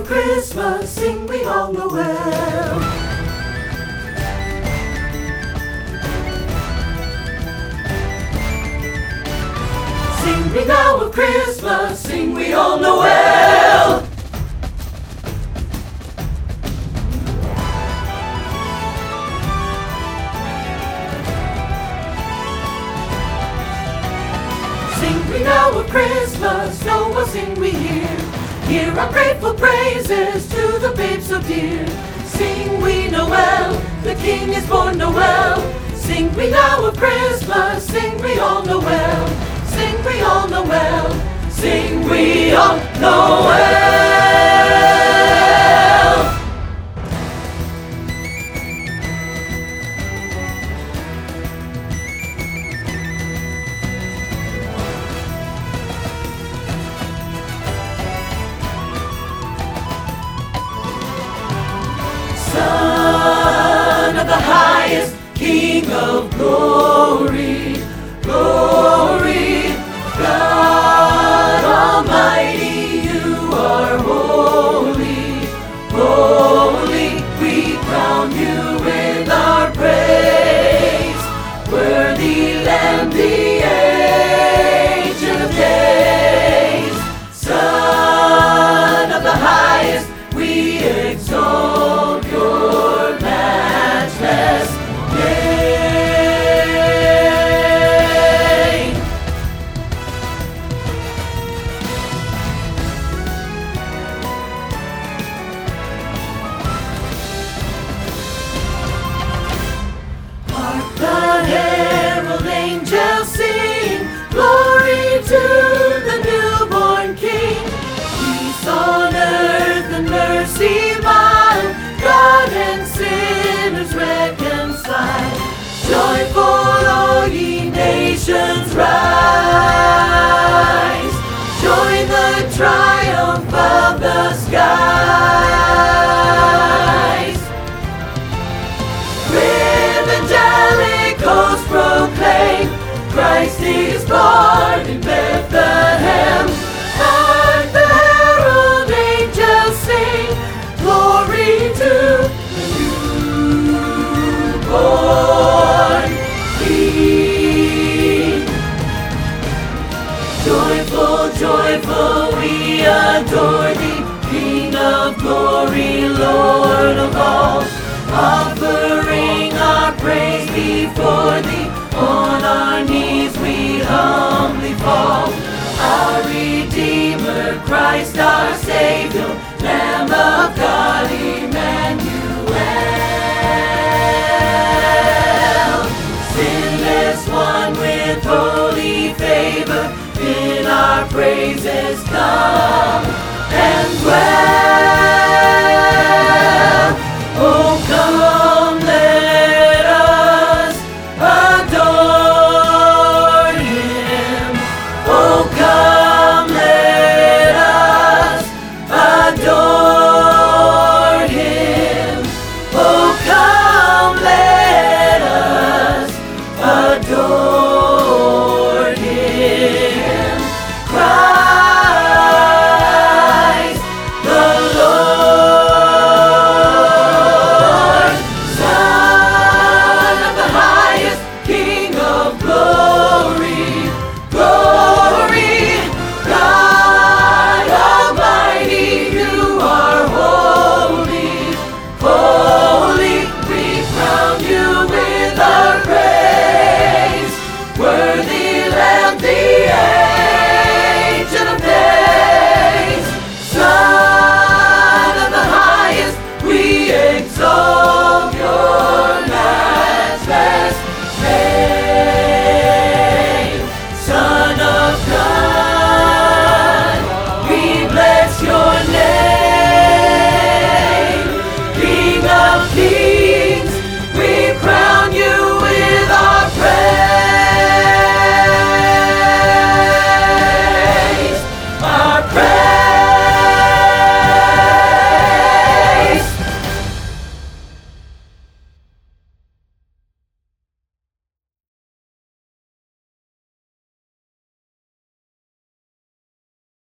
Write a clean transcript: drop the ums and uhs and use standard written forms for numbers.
Christmas, sing we all know well. Sing we now of Christmas, sing we all know well. Sing we now of Christmas, no one sing we here. Hear our grateful praises to the babe so dear. Sing we Noel, the King is born Noel. Sing we now of Christmas, sing we all Noel. Sing we all Noel, sing we all Noel. Son of the highest, King of glory, glory, God Almighty, you are holy, holy. We crown you with our praise, worthy Lamb, the Ancient of Days. Son of the highest, we exalt your matchless name. Hark the herald angels sing, glory to the newborn King. Peace on earth and mercy mild, God and sinners reconciled. Joyful all ye nations rise, join the triumph of the skies. With angelic hosts proclaim, Christ is born in Bethlehem. Hark the herald angels sing, glory to the newborn King. Joyful, joyful, we adore thee, King of glory, Lord of all. Offering our praise before thee, on our knees we humbly fall. Our Redeemer, Christ our Savior, Lamb of God, Emmanuel. Sinless one with holy favor, in our praises